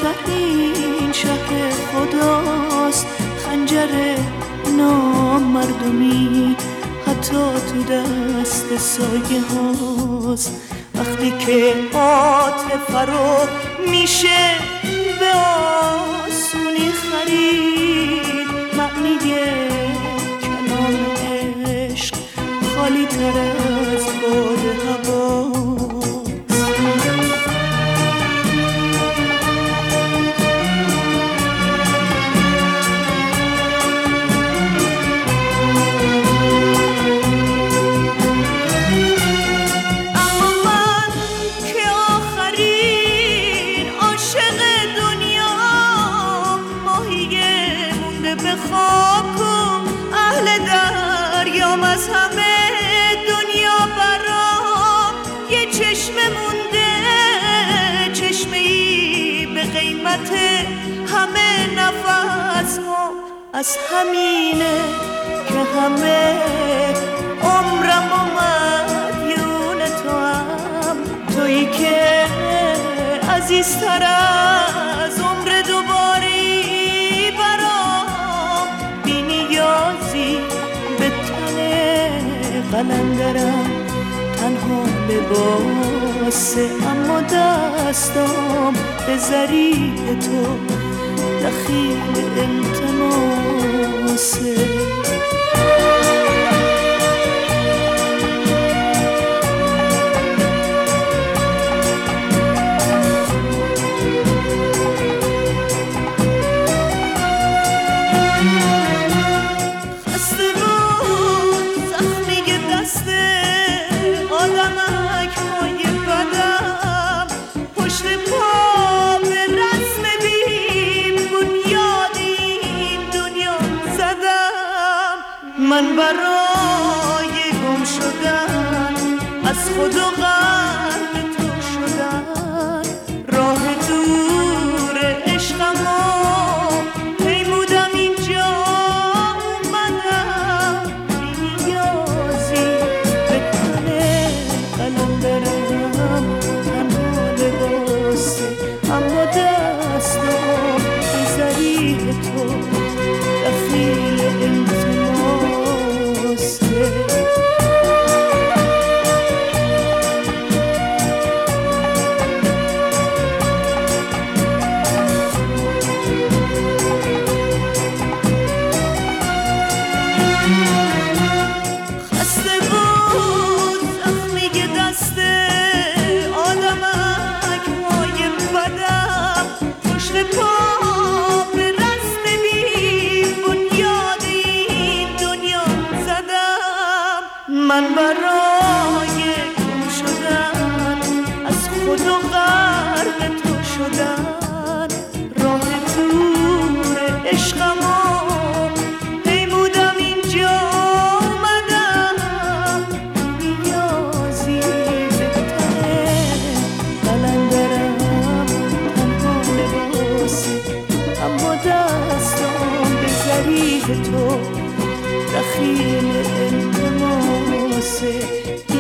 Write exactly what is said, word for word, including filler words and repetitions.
این شهر خداست، خنجر نامردمی حتی تو دست سایه هاست. وقتی که عاطفه رو میشه به آسونی خرید، معنی کلام عشق خالی تر از باد هواست. از همه دنیا برام یه چشمه مونده، چشمه ای به قیمت همه نفس ها. از همینه که همه عمرم و مدیون تو هم، تویی که عزیزتر از عمر دوباری برام، بی نیازی به قلندرم تنها لباسه، اما دستام به ظریف تو دخیل التماسه. من برای گم شدن از خود و غرق تو شدن، راه دور عشقمو پیمودم اینجا اومدم، بی نیازی به تن قلندرم تنها لباسه، اما دستم به ظریف تو دخیل خسته بود زخمی که دست آدمک های بدم، پشت پا به رسم بی بنیاد این دنیا زدم. من برای گم شدن از خود و غرق تو شدن، راه دور عشقمو پیمودم اینجا اومدم، نیازی به تن قلندرم تنها لباسه، اما دستم به ظریف تو دخیل التماسه.